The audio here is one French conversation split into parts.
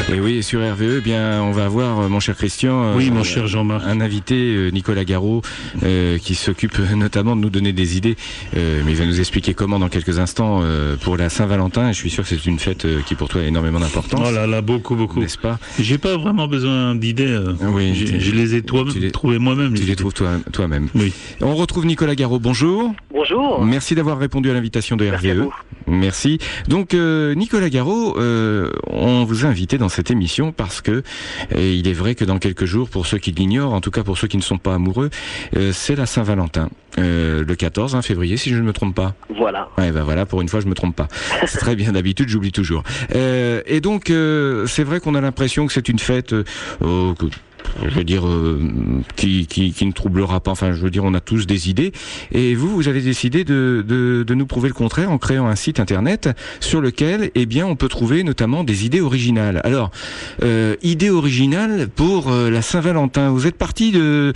Et oui, sur RVE, bien, on va avoir, mon cher Christian, oui, mon cher Jean-Marc, un invité, Nicolas Garot, qui s'occupe notamment de nous donner des idées, mais il va nous expliquer comment dans quelques instants pour la Saint-Valentin. Et je suis sûr que c'est une fête qui pour toi a énormément d'importance. Oh là là, beaucoup, n'est-ce pas? J'ai pas vraiment besoin d'idées. Oui, je les ai trouvées moi-même. Tu les trouves toi-même. Oui. On retrouve Nicolas Garot. Bonjour. Bonjour. Merci d'avoir répondu à l'invitation de RVE. Merci. Donc Nicolas Garot, on vous a invité dans cette émission parce que il est vrai que dans quelques jours, pour ceux qui l'ignorent, en tout cas pour ceux qui ne sont pas amoureux, c'est la Saint-Valentin, le 14 février, si je ne me trompe pas. Voilà. Ouais, ben voilà, pour une fois je me trompe pas. C'est très bien, d'habitude j'oublie toujours. Et donc c'est vrai qu'on a l'impression que c'est une fête je veux dire qui ne troublera pas. Enfin, je veux dire, on a tous des idées. Et vous avez décidé de nous prouver le contraire en créant un site internet sur lequel, eh bien, on peut trouver notamment des idées originales. Alors, idées originales pour la Saint-Valentin. Vous êtes parti de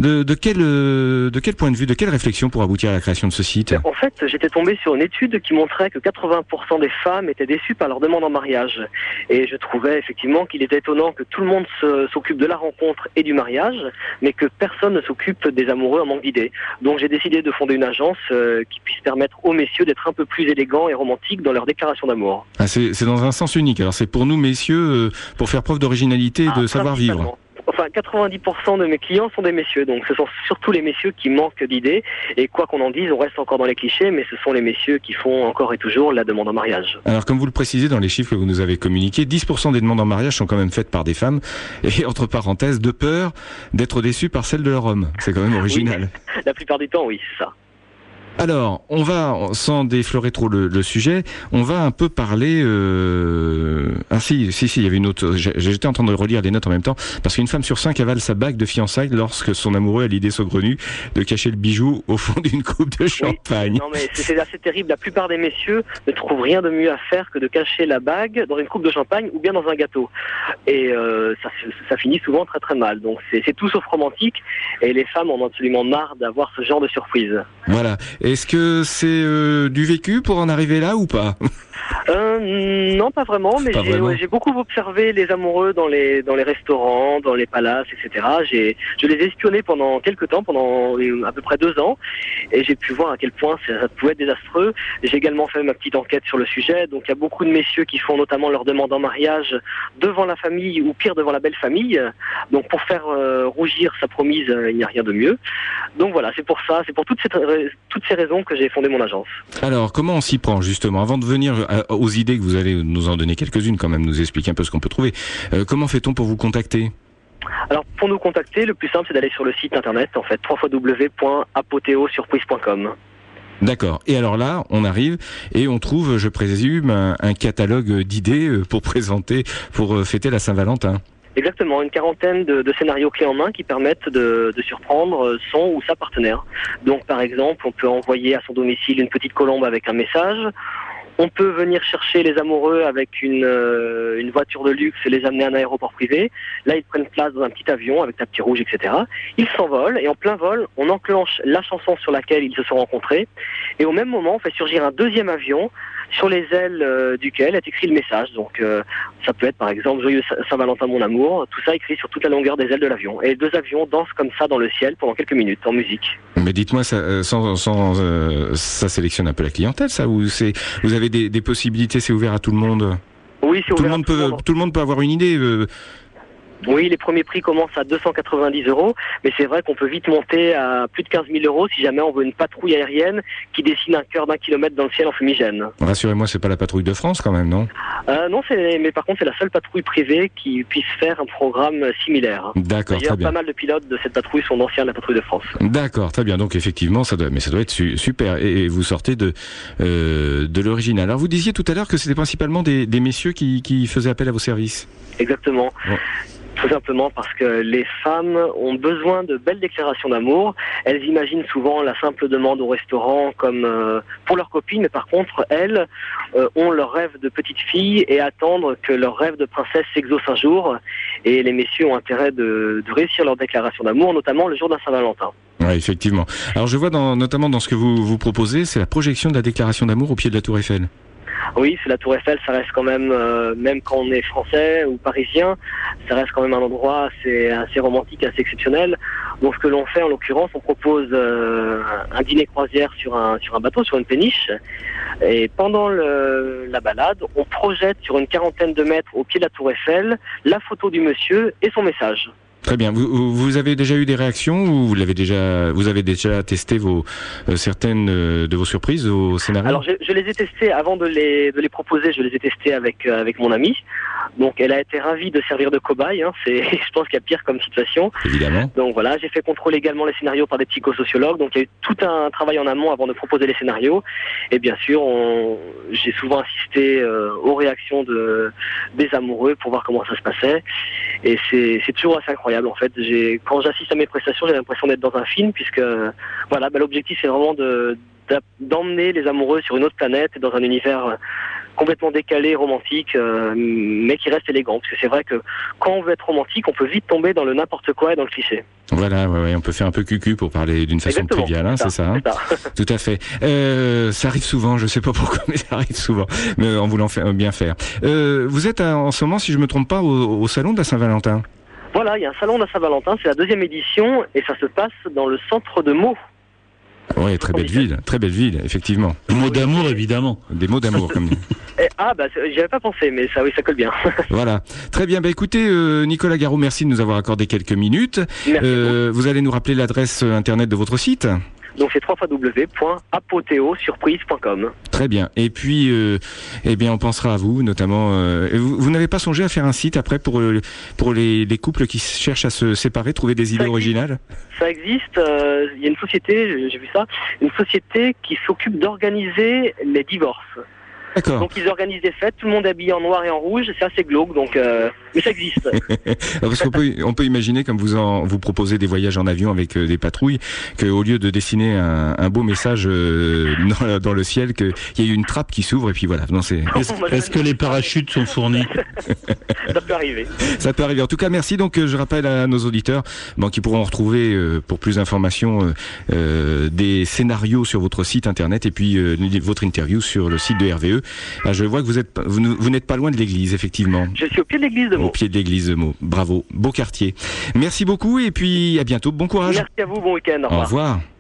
quel point de vue, de quelle réflexion pour aboutir à la création de ce site? En fait, j'étais tombé sur une étude qui montrait que 80% des femmes étaient déçues par leur demande en mariage. Et je trouvais effectivement qu'il était étonnant que tout le monde s'occupe de la rencontre et du mariage, mais que personne ne s'occupe des amoureux en manque d'idées. Donc j'ai décidé de fonder une agence qui puisse permettre aux messieurs d'être un peu plus élégants et romantiques dans leur déclaration d'amour. Ah, c'est dans un sens unique. Alors c'est pour nous messieurs, pour faire preuve d'originalité et de savoir-vivre. Enfin, 90% de mes clients sont des messieurs, donc ce sont surtout les messieurs qui manquent d'idées, et quoi qu'on en dise, on reste encore dans les clichés, mais ce sont les messieurs qui font encore et toujours la demande en mariage. Alors, comme vous le précisez dans les chiffres que vous nous avez communiqués, 10% des demandes en mariage sont quand même faites par des femmes, et entre parenthèses, de peur d'être déçues par celle de leur homme. C'est quand même original. Oui, la plupart du temps, oui, c'est ça. Alors, on va, sans déflorer trop le sujet, on va un peu parler... Ah si, il y avait une autre... J'étais en train de relire des notes en même temps, parce qu'une femme sur 5 avale sa bague de fiançailles lorsque son amoureux a l'idée saugrenue de cacher le bijou au fond d'une coupe de champagne. Oui. Non mais c'est assez terrible, la plupart des messieurs ne trouvent rien de mieux à faire que de cacher la bague dans une coupe de champagne ou bien dans un gâteau. Et ça finit souvent très très mal, donc c'est tout sauf romantique, et les femmes en ont absolument marre d'avoir ce genre de surprise. Voilà. Est-ce que c'est du vécu pour en arriver là ou pas? Non, pas vraiment, mais j'ai beaucoup observé les amoureux dans les restaurants, dans les palaces, etc. Je les ai espionnés pendant quelques temps, pendant à peu près 2 ans, et j'ai pu voir à quel point ça pouvait être désastreux. J'ai également fait ma petite enquête sur le sujet, donc il y a beaucoup de messieurs qui font notamment leur demande en mariage devant la famille, ou pire, devant la belle famille. Donc pour faire rougir sa promise, il n'y a rien de mieux. Donc voilà, c'est pour toutes ces raisons que j'ai fondé mon agence. Alors, comment on s'y prend justement? Avant de venir aux idées que vous allez nous en donner quelques-unes quand même, nous expliquer un peu ce qu'on peut trouver. Comment fait-on pour vous contacter? Alors, pour nous contacter, le plus simple, c'est d'aller sur le site internet, en fait, www.apoteosurprise.com. D'accord. Et alors là, on arrive et on trouve, je présume, un catalogue d'idées pour présenter, pour fêter la Saint-Valentin. Exactement, une quarantaine de scénarios clés en main qui permettent de surprendre son ou sa partenaire. Donc par exemple, on peut envoyer à son domicile une petite colombe avec un message. On peut venir chercher les amoureux avec une voiture de luxe et les amener à un aéroport privé. Là, ils prennent place dans un petit avion avec tapis rouge, etc. Ils s'envolent et en plein vol, on enclenche la chanson sur laquelle ils se sont rencontrés. Et au même moment, on fait surgir un deuxième avion sur les ailes duquel est écrit le message. Donc ça peut être par exemple Joyeux Saint-Valentin mon amour, tout ça écrit sur toute la longueur des ailes de l'avion. Et les deux avions dansent comme ça dans le ciel pendant quelques minutes en musique. Mais dites-moi, ça sélectionne un peu la clientèle, ça, ou vous avez des possibilités, c'est ouvert à tout le monde? Oui, c'est ouvert à tout le monde. Tout le monde peut avoir une idée. Oui, les premiers prix commencent à 290 €, mais c'est vrai qu'on peut vite monter à plus de 15 000 € si jamais on veut une patrouille aérienne qui dessine un cœur d'1 kilomètre dans le ciel en fumigène. Rassurez-moi, c'est pas la patrouille de France quand même, non? Non, mais par contre c'est la seule patrouille privée qui puisse faire un programme similaire. D'accord, très bien. Pas mal de pilotes de cette patrouille sont d'anciens de la patrouille de France. D'accord, très bien. Donc effectivement, ça doit être super. Et vous sortez de l'original. Alors vous disiez tout à l'heure que c'était principalement des messieurs qui faisaient appel à vos services. Exactement. Bon. Tout simplement parce que les femmes ont besoin de belles déclarations d'amour. Elles imaginent souvent la simple demande au restaurant comme pour leur copine, mais par contre, elles ont leur rêve de petite fille et attendent que leur rêve de princesse s'exauce un jour. Et les messieurs ont intérêt de réussir leur déclaration d'amour, notamment le jour d'un Saint-Valentin. Oui, effectivement. Alors je vois notamment dans ce que vous proposez, c'est la projection de la déclaration d'amour au pied de la Tour Eiffel. Oui, c'est la Tour Eiffel, ça reste quand même, même quand on est français ou parisien, ça reste quand même un endroit assez romantique, assez exceptionnel. Donc ce que l'on fait en l'occurrence, on propose un dîner croisière sur un bateau, sur une péniche. Et pendant la balade, on projette sur une 40aine de mètres au pied de la Tour Eiffel la photo du monsieur et son message. Très bien. Vous avez déjà eu des réactions ou vous avez déjà testé certaines de vos surprises au scénario? Alors je les ai testées avant de les proposer. Je les ai testées avec mon amie. Donc elle a été ravie de servir de cobaye. Je pense qu'il y a pire comme situation. Évidemment. Donc voilà, j'ai fait contrôler également les scénarios par des psychosociologues. Donc il y a eu tout un travail en amont avant de proposer les scénarios. Et bien sûr, j'ai souvent assisté aux réactions des amoureux pour voir comment ça se passait. Et c'est toujours assez incroyable en fait. Quand j'assiste à mes prestations, j'ai l'impression d'être dans un film puisque voilà, l'objectif c'est vraiment d'emmener les amoureux sur une autre planète dans un univers complètement décalé, romantique, mais qui reste élégant. Parce que c'est vrai que quand on veut être romantique, on peut vite tomber dans le n'importe quoi et dans le cliché. Voilà, ouais, on peut faire un peu cucu pour parler d'une façon triviale, c'est ça. Tout à fait. Ça arrive souvent, je sais pas pourquoi, mais ça arrive souvent, mais en voulant bien faire. Vous êtes en ce moment, si je me trompe pas, au salon de la Saint-Valentin. Voilà, il y a un salon de la Saint-Valentin, c'est la 2e édition, et ça se passe dans le centre de Meaux. Oui, très belle ville, effectivement. Des mots d'amour, évidemment. Des mots d'amour, comme dit. J'y avais pas pensé, mais ça colle bien. Voilà. Très bien. Écoutez, Nicolas Garot, merci de nous avoir accordé quelques minutes. Vous allez nous rappeler l'adresse internet de votre site? Donc c'est www.apoteosurprise.com. Très bien. Et puis, on pensera à vous, notamment. Vous n'avez pas songé à faire un site après pour les couples qui cherchent à se séparer, trouver des idées originales? Ça existe. Il y a une société, j'ai vu ça, une société qui s'occupe d'organiser les divorces. D'accord. Donc ils organisent des fêtes, tout le monde est habillé en noir et en rouge, c'est assez glauque, donc mais ça existe. Parce qu'on peut imaginer, comme vous proposez des voyages en avion avec des patrouilles, qu'au lieu de dessiner un beau message dans le ciel, qu'il y ait une trappe qui s'ouvre et puis voilà. Non, est-ce que les parachutes sont fournis? Ça peut arriver. Ça peut arriver. En tout cas, merci. Donc je rappelle à nos auditeurs qui pourront retrouver pour plus d'informations des scénarios sur votre site internet et puis votre interview sur le site de RVE. Je vois que vous n'êtes pas loin de l'église, effectivement. Je suis au pied de l'église de Meaux. Au pied de l'église de Meaux. Bravo. Beau quartier. Merci beaucoup et puis à bientôt. Bon courage. Merci à vous. Bon week-end. Au revoir.